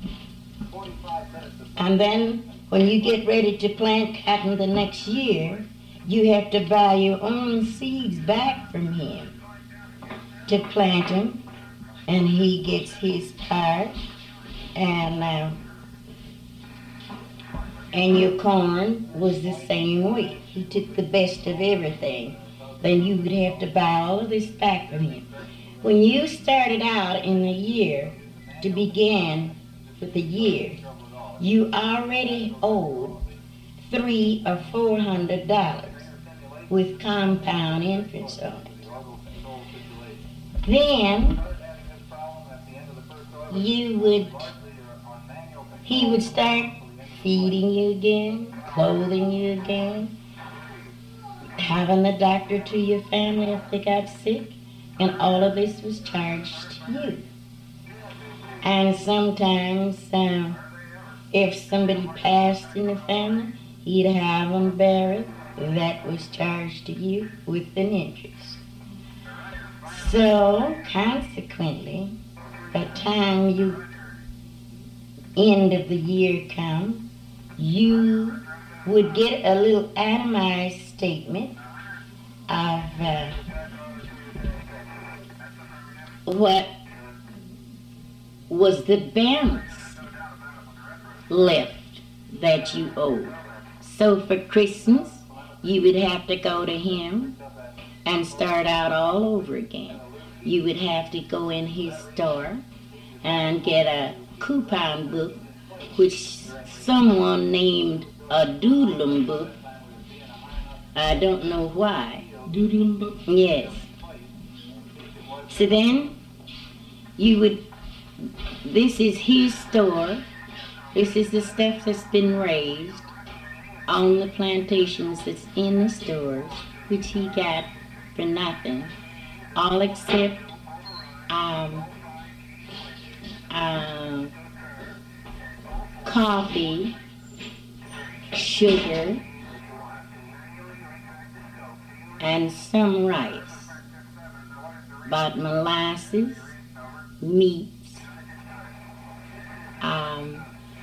And then when you get ready to plant cotton the next year, you have to buy your own seeds back from him to plant them, and he gets his part, and uh, and your corn was the same way. He took the best of everything. Then you would have to buy all of this back from him. When you started out in the year, to begin with the year, you already owed three or four hundred dollars with compound interest on it. Then you would, he would start feeding you again, clothing you again, having the doctor to your family if they got sick, and all of this was charged to you. And sometimes, uh, if somebody passed in the family, you'd have them buried. That was charged to you with an interest. So, consequently, by the time you end of the year come, you would get a little itemized statement of uh, what was the balance left that you owed. So for Christmas, you would have to go to him and start out all over again. You would have to go in his store and get a coupon book, which someone named a doodlum book. I don't know why. Doodlum book? Yes. So then you would, this is his store. This is the stuff that's been raised on the plantations that's in the stores, which he got for nothing, all except um, uh, coffee, sugar, and some rice, but molasses, meats, um,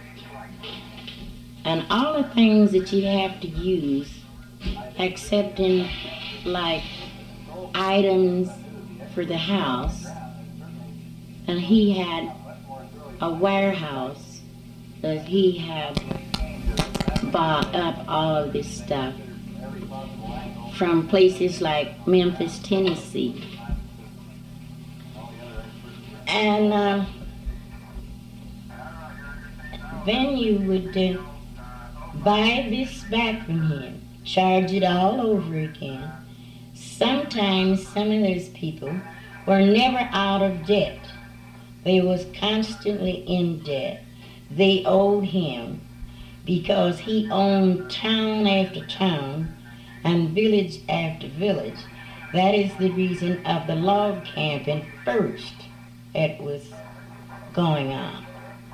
and all the things that you have to use, except in like items for the house. And he had a warehouse that he had bought up all of this stuff from places like Memphis, Tennessee. And uh, then you would uh, buy this back from him, charge it all over again. Sometimes some of those people were never out of debt. They was constantly in debt. They owed him because he owned town after town and village after village. That is the reason of the log camping first it was going on.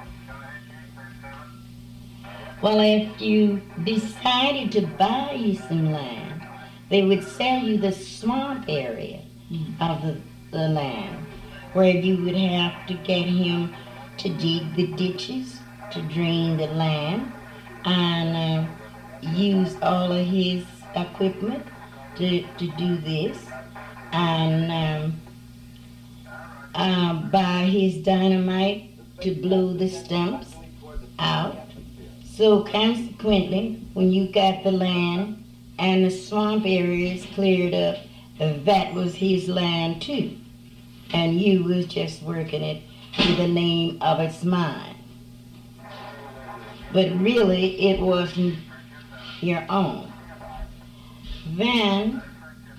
Well, if you decided to buy you some land, they would sell you the swamp area of the, the land, where you would have to get him to dig the ditches, to drain the land, and uh, use all of his equipment to, to do this, and um, uh, buy his dynamite to blow the stumps out. So consequently, when you got the land and the swamp areas cleared up, that was his land too. And you was just working it to the name of its mine. But really, it wasn't your own. Then,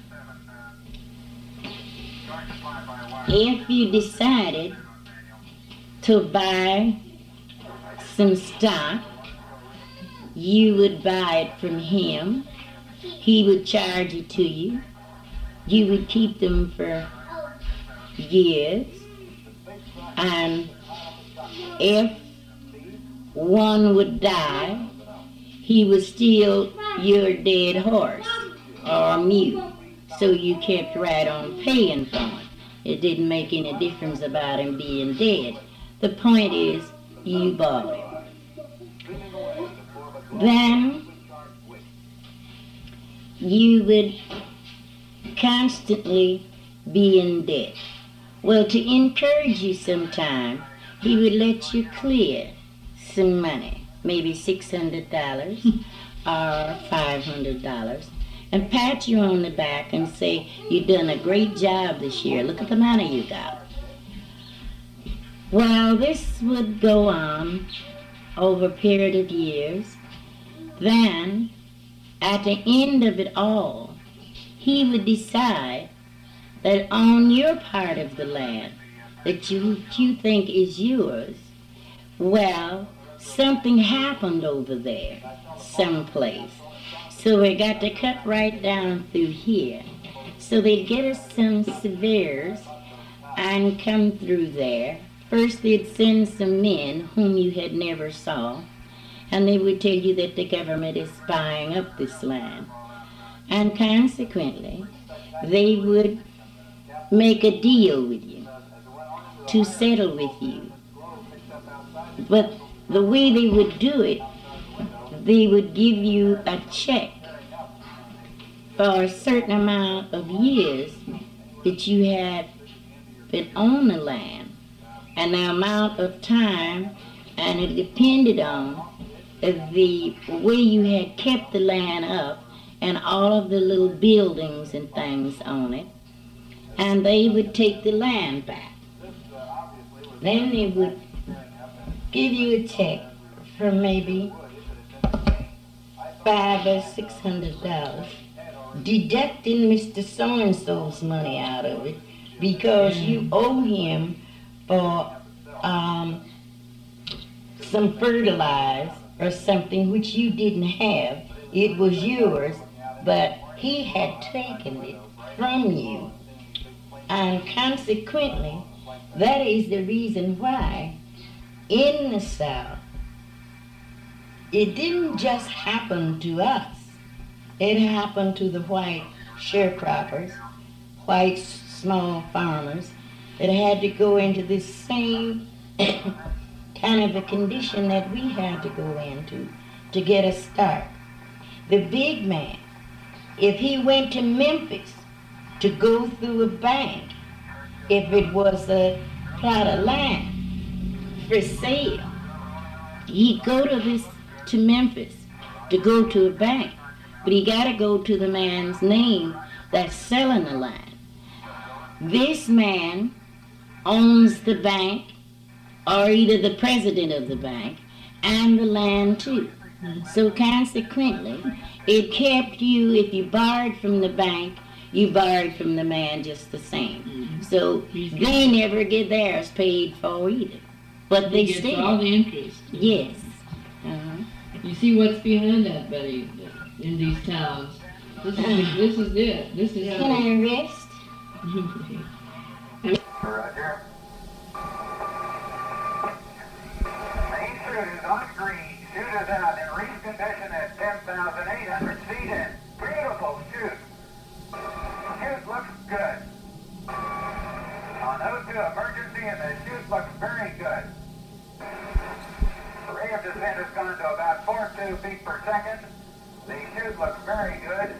if you decided to buy some stock, you would buy it from him. He would charge it to you. You would keep them for years. And if one would die, he would steal your dead horse or mule. So you kept right on paying for it. It didn't make any difference about him being dead. The point is, you bought him. Then you would constantly be in debt. Well, to encourage you sometime, he would let you clear some money, maybe six hundred dollars or five hundred dollars, and pat you on the back and say, "You've done a great job this year. Look at the money you got." Well, this would go on over a period of years. Then, at the end of it all, he would decide that on your part of the land that you, you think is yours, well, something happened over there, someplace. So we got to cut right down through here. So they'd get us some surveyors and come through there. First they'd send some men whom you had never saw, and they would tell you that the government is buying up this land. And consequently, they would make a deal with you to settle with you. But the way they would do it, they would give you a check for a certain amount of years that you had been on the land, and the amount of time, and it depended on the way you had kept the land up and all of the little buildings and things on it, and they would take the land back. Then they would give you a check for maybe five or six hundred dollars, deducting Mister So-and-so's money out of it because you owe him for um, some fertilizer or something which you didn't have. It was yours, but he had taken it from you. And consequently, that is the reason why in the South, it didn't just happen to us. It happened to the white sharecroppers, white small farmers that had to go into this same kind of a condition that we had to go into to get a start. The big man, if he went to Memphis to go through a bank, if it was a plot of land for sale, he'd go to this to Memphis to go to a bank, but he got to go to the man's name that's selling the land. This man owns the bank, or either the president of the bank, and the land too. So consequently, it kept you, if you borrowed from the bank, you borrowed from the man just the same. Mm-hmm. So they never get theirs paid for either. But they He gets still. all the interest. Yes. Uh-huh. You see what's behind that, Betty, in these towns. This is, this is it. This is Can I rest? Roger. Main shooters on green. Shooters out in reach condition at ten thousand eight hundred feet in. Beautiful shoot. Shoot looks good. On O two emergency, and the shoot looks very good. The rate of descent has gone to about four point two feet per second. The shoot looks very good.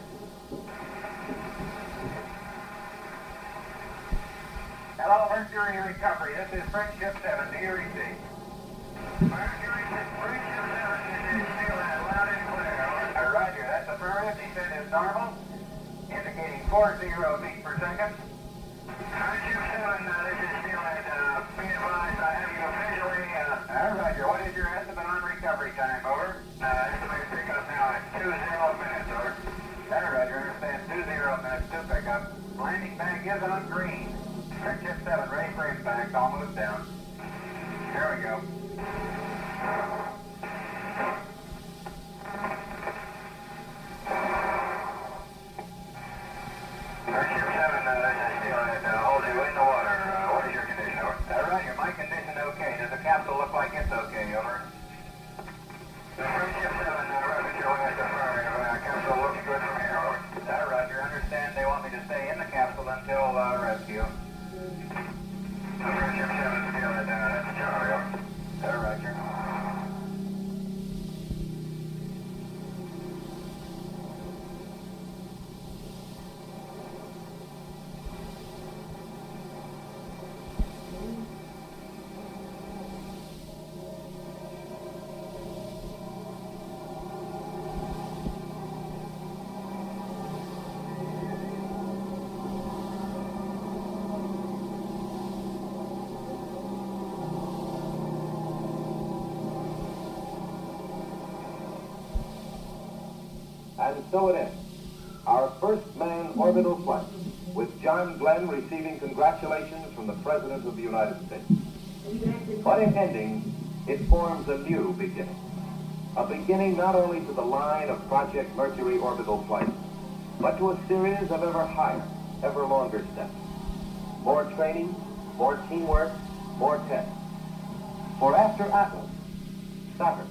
Hello, Mercury Recovery. This is Friendship seven. Do you receive? Mercury, Friendship seven. This is Steelhead. Loud and clear. Uh, Roger. That's affirmative. Descent is normal, indicating four zero feet per second. Friendship seven. Uh, this is Steelhead. Uh, be advised, I have you officially. Uh, uh, Roger. What is your estimate on recovery time? Over. Uh, estimated pickup now at two zero minutes. Over. Uh, Roger. Understand. Two zero minutes to pickup. Landing bag is on green. Friendship seven, ready for impact, all moved down. Here we go. Friendship seven, uh, this is Steelhead, uh, hold you in the water. Uh, what is your condition, over? Uh, Roger, my condition okay. Does the capsule look like it's okay, over? Uh, Friendship seven, uh, Roger, you're looking at the affirmative. Uh, capsule looks good from here, over. Uh, Roger, understand they want me to stay in the capsule until uh, rescue. Friendship seven, Steelhead, uh, that's Charlie, over. Uh, Roger. And so it ends. Our first manned orbital flight, with John Glenn receiving congratulations from the President of the United States. But in ending, it forms a new beginning. A beginning not only to the line of Project Mercury orbital flight, but to a series of ever higher, ever longer steps. More training, more teamwork, more tests. For after Atlas, Saturn.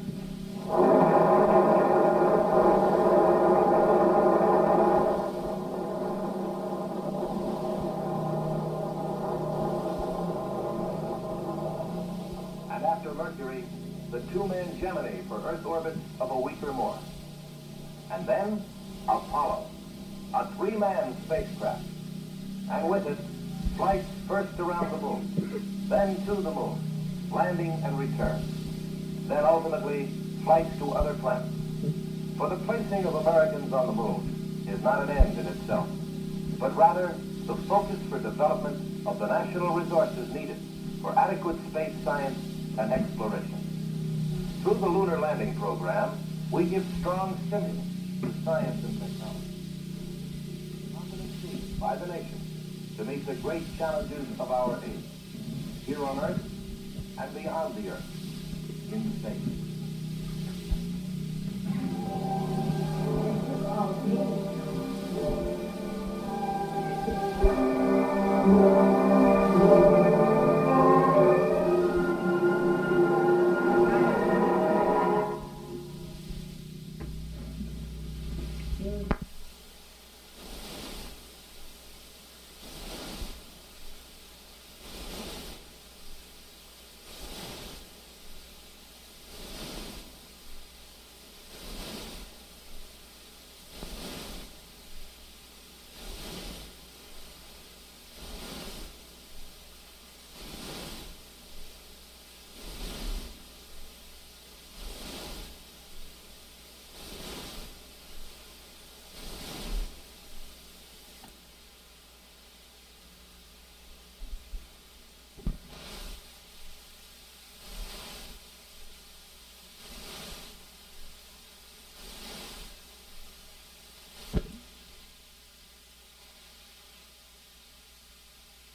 And after Mercury, the two-man Gemini for Earth orbit of a week or more. And then, Apollo, a three-man spacecraft. And with it, flights first around the moon, then to the moon, landing and return. Then ultimately, flights to other planets. For the placing of Americans on the moon is not an end in itself, but rather the focus for development of the national resources needed for adequate space science and exploration. Through the lunar landing program, we give strong stimulus to science and technology. Confidence seized by the nation to meet the great challenges of our age, here on Earth and beyond the Earth, in space. Oh,